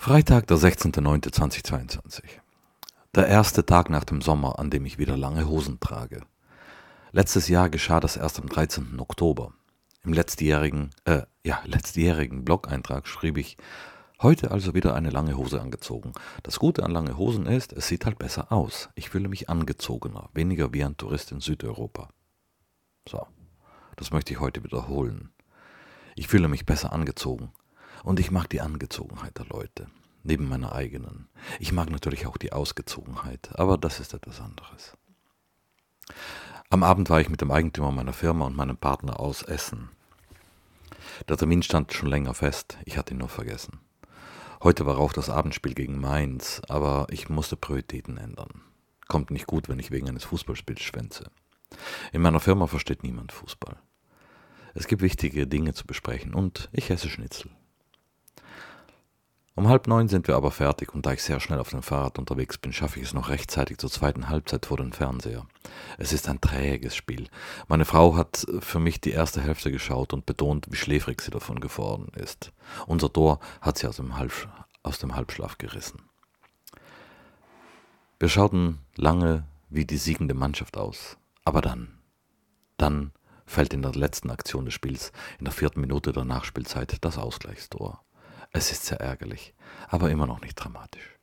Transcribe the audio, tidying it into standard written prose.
Freitag, der 16.09.2022. Der erste Tag nach dem Sommer, an dem ich wieder lange Hosen trage. Letztes Jahr geschah das erst am 13. Oktober. Im letztjährigen Blog-Eintrag schrieb ich: Heute also wieder eine lange Hose angezogen. Das Gute an lange Hosen ist, es sieht halt besser aus. Ich fühle mich angezogener, weniger wie ein Tourist in Südeuropa. So, das möchte ich heute wiederholen. Ich fühle mich besser angezogen. Und ich mag die Angezogenheit der Leute, neben meiner eigenen. Ich mag natürlich auch die Ausgezogenheit, aber das ist etwas anderes. Am Abend war ich mit dem Eigentümer meiner Firma und meinem Partner aus essen. Der Termin stand schon länger fest, ich hatte ihn nur vergessen. Heute war auch das Abendspiel gegen Mainz, aber ich musste Prioritäten ändern. Kommt nicht gut, wenn ich wegen eines Fußballspiels schwänze. In meiner Firma versteht niemand Fußball. Es gibt wichtige Dinge zu besprechen und ich esse Schnitzel. Um 8:30 sind wir aber fertig und da ich sehr schnell auf dem Fahrrad unterwegs bin, schaffe ich es noch rechtzeitig zur zweiten Halbzeit vor den Fernseher. Es ist ein träges Spiel. Meine Frau hat für mich die erste Hälfte geschaut und betont, wie schläfrig sie davon geworden ist. Unser Tor hat sie aus dem Halbschlaf gerissen. Wir schauten lange wie die siegende Mannschaft aus. Aber dann fällt in der letzten Aktion des Spiels, in der 4. Minute der Nachspielzeit, das Ausgleichstor. Es ist sehr ärgerlich, aber immer noch nicht dramatisch.